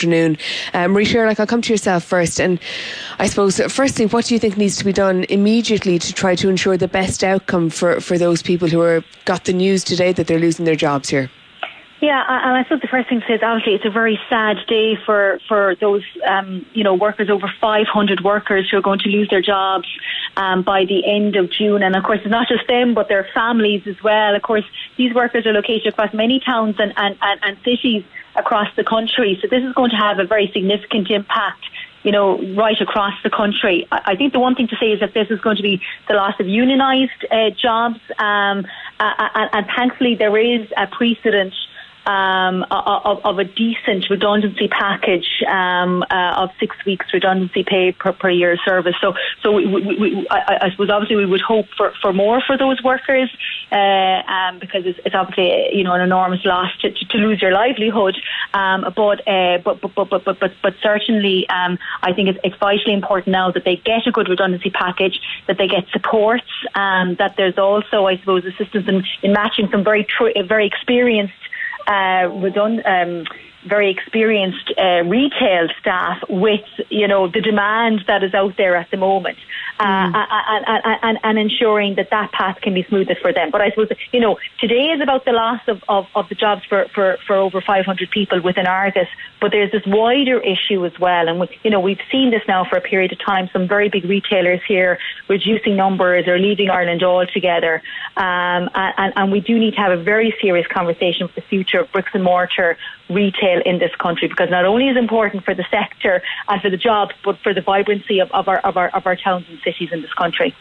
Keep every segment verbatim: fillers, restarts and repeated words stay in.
afternoon. Um, Marie Sherlock, I'll come to yourself first. And I suppose, firstly, what do you think needs to be done immediately to try to ensure the best outcome for, for those people who are got the news today that they're losing their jobs here? Yeah, and I suppose the first thing to say is obviously it's a very sad day for, for those, um, you know, workers, over five hundred workers who are going to lose their jobs um, by the end of June. And of course, it's not just them, but their families as well. Of course, these workers are located across many towns and, and, and, and cities across the country. So this is going to have a very significant impact, you know, right across the country. I think the one thing to say is that this is going to be the loss of unionised uh, jobs. Um, uh, and, and thankfully, there is a precedent Um, of, of a decent redundancy package um, uh, of six weeks redundancy pay per, per year service. So, so we, we, we, I, I suppose obviously we would hope for, for more for those workers uh, um, because it's, it's obviously, you know, an enormous loss to, to, to lose your livelihood. Um, but, uh, but, but, but, but, but, but, but certainly, um, I think it's, it's vitally important now that they get a good redundancy package, that they get supports, um, that there's also, I suppose, assistance in, in matching some very, tr- very experienced Uh, redund- um, very experienced uh, retail staff with, you know, the demand that is out there at the moment, uh, mm. and, and, and, and ensuring that that path can be smoothed for them. But I suppose, you know, today is about the loss of, of, of the jobs for, for, for over five hundred people within Argos, but there's this wider issue as well. And, we, you know, we've seen this now for a period of time, some very big retailers here reducing numbers or leaving Ireland altogether. Um, and, and we do need to have a very serious conversation for the future of bricks and mortar retail in this country, because not only is it important for the sector and for the jobs, but for the vibrancy of, of, our, of, our, of our towns and cities in this country.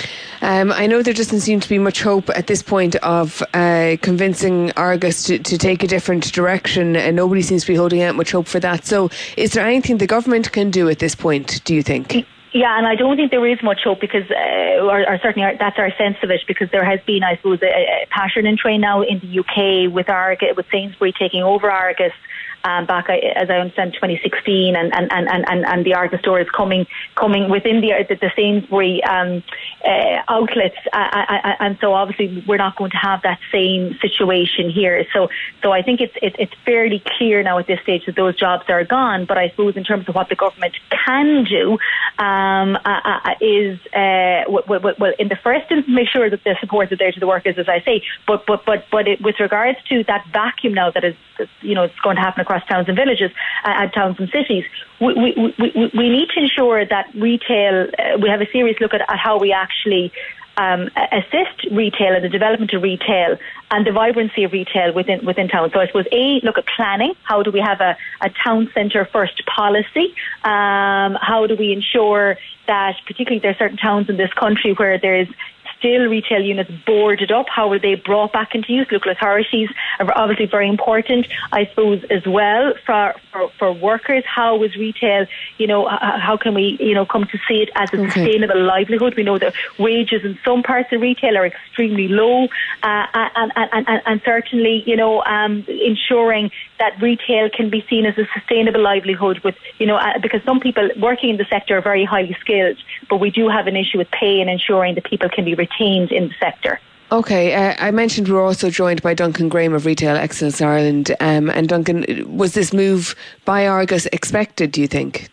Um, I know there doesn't seem to be much hope at this point of uh, convincing Argos to, to take a different direction, and nobody seems to be holding out much hope for that. So is there anything the government can do at this point, do you think? Yeah, and I don't think there is much hope because, uh, or, or certainly our, that's our sense of it, because there has been, I suppose, a, a pattern in train now in the U K with Argos, with Sainsbury taking over Argos. Um, back, as I understand, twenty sixteen, and, and, and, and, and the Argos store is coming coming within the the, the Sainsbury um, uh, outlets, uh, and so obviously we're not going to have that same situation here. So, so I think it's it, it's fairly clear now at this stage that those jobs are gone. But I suppose in terms of what the government can do, um, uh, uh, is uh, w- w- well, in the first instance, make sure that the support is there to the workers, as I say. But but but but it, with regards to that vacuum now that is, you know, it's going to happen across towns and villages, uh, towns and cities, we, we, we, we need to ensure that retail, uh, we have a serious look at, at how we actually um, assist retail and the development of retail and the vibrancy of retail within within towns. So I suppose, A, look at planning. How do we have a, a town centre first policy? Um, how do we ensure that, particularly there are certain towns in this country where there is still retail units boarded up, how are they brought back into use? Local authorities are obviously very important, I suppose, as well for for, for workers. How is retail, you know, how can we, you know, come to see it as a okay. sustainable livelihood? We know that wages in some parts of retail are extremely low, uh, and, and, and, and certainly, you know, um, ensuring that retail can be seen as a sustainable livelihood with, you know, uh, because some people working in the sector are very highly skilled, but we do have an issue with pay and ensuring that people can be retained in the sector. Okay, uh, I mentioned we were also joined by Duncan Graham of Retail Excellence Ireland. Um, and Duncan, was this move by Argos expected, do you think?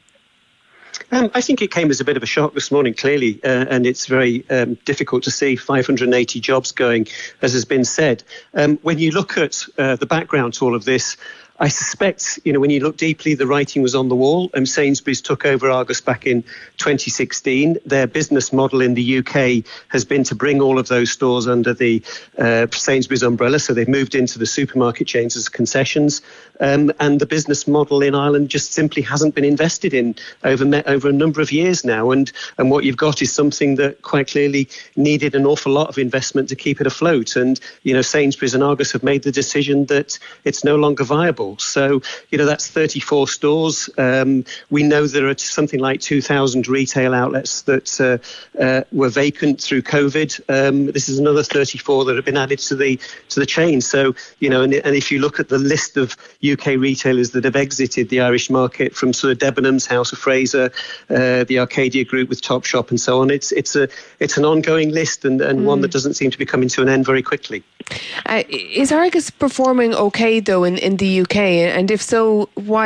Um, I think it came as a bit of a shock this morning, clearly, uh, and it's very um, difficult to see five hundred eighty jobs going, as has been said. Um, when you look at uh, the background to all of this, I suspect, you know, when you look deeply, the writing was on the wall. Um, Sainsbury's took over Argos back in twenty sixteen. Their business model in the U K has been to bring all of those stores under the uh, Sainsbury's umbrella. So they've moved into the supermarket chains as concessions. Um, and the business model in Ireland just simply hasn't been invested in over over a number of years now. And, and what you've got is something that quite clearly needed an awful lot of investment to keep it afloat. And, you know, Sainsbury's and Argos have made the decision that it's no longer viable. So, you know, that's thirty-four stores. Um, we know there are something like two thousand retail outlets that uh, uh, were vacant through COVID. Um, this is another thirty-four that have been added to the to the chain. So, you know, and, and if you look at the list of U K retailers that have exited the Irish market, from sort of Debenhams, House of Fraser, uh, the Arcadia Group with Topshop and so on, it's it's a it's an ongoing list and, and mm. one that doesn't seem to be coming to an end very quickly. Uh, is Argos performing okay though in, in the U K? And if so, why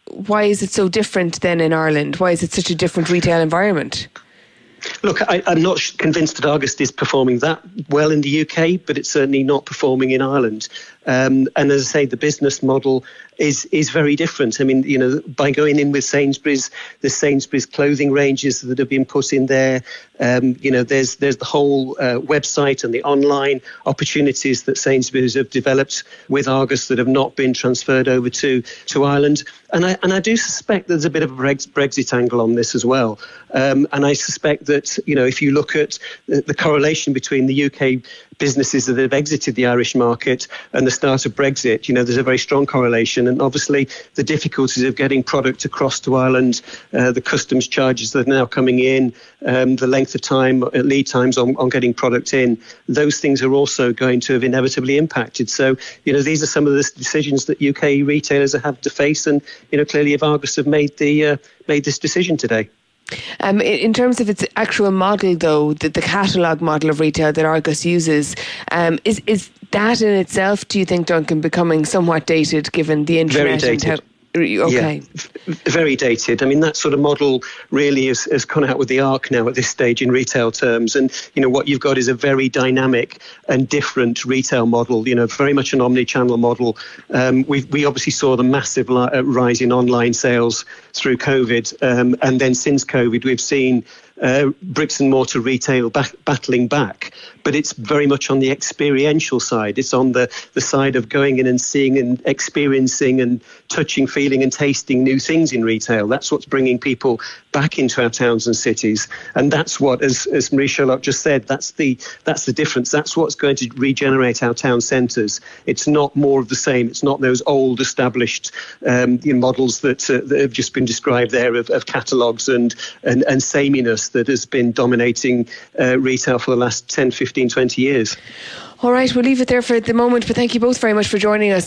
why is it so different then in Ireland? Why is it such a different retail environment? Look, I, I'm not convinced that Argos is performing that well in the U K, but it's certainly not performing in Ireland. Um, and as I say, the business model is is very different. I mean, you know, by going in with Sainsbury's, the Sainsbury's clothing ranges that have been put in there. Um, you know, there's there's the whole uh, website and the online opportunities that Sainsbury's have developed with Argos that have not been transferred over to to Ireland. And I and I do suspect there's a bit of a Brexit angle on this as well. Um, and I suspect that, you know, if you look at the, the correlation between the U K businesses that have exited the Irish market and the start of Brexit, you know, there's a very strong correlation. And obviously the difficulties of getting product across to Ireland, uh, the customs charges that are now coming in, um, the length of time, uh, lead times on, on getting product in, those things are also going to have inevitably impacted. So, you know, these are some of the decisions that U K retailers have to face. And, you know, clearly if Argos have made the uh, made this decision today. Um, in terms of its actual model, though, the, the catalogue model of retail that Argos uses, um, is is that in itself, do you think, Duncan, becoming somewhat dated given the internet? Very dated. And how, okay. Yeah, very dated. I mean, that sort of model really has, has gone out with the arc now at this stage in retail terms. And, you know, what you've got is a very dynamic and different retail model, you know, very much an omni-channel model. Um, we we obviously saw the massive li- rise in online sales through COVID. Um, and then since COVID, we've seen Uh, bricks and mortar retail back, battling back, but it's very much on the experiential side. It's on the, the side of going in and seeing and experiencing and touching, feeling and tasting new things in retail. That's what's bringing people back into our towns and cities. And that's what, as, as Marie Sherlock just said, that's the that's the difference. That's what's going to regenerate our town centres. It's not more of the same. It's not those old established um, you know, models that, uh, that have just been described there of, of catalogues and, and, and sameness that has been dominating uh, retail for the last ten, fifteen, twenty years. All right, we'll leave it there for the moment, but thank you both very much for joining us.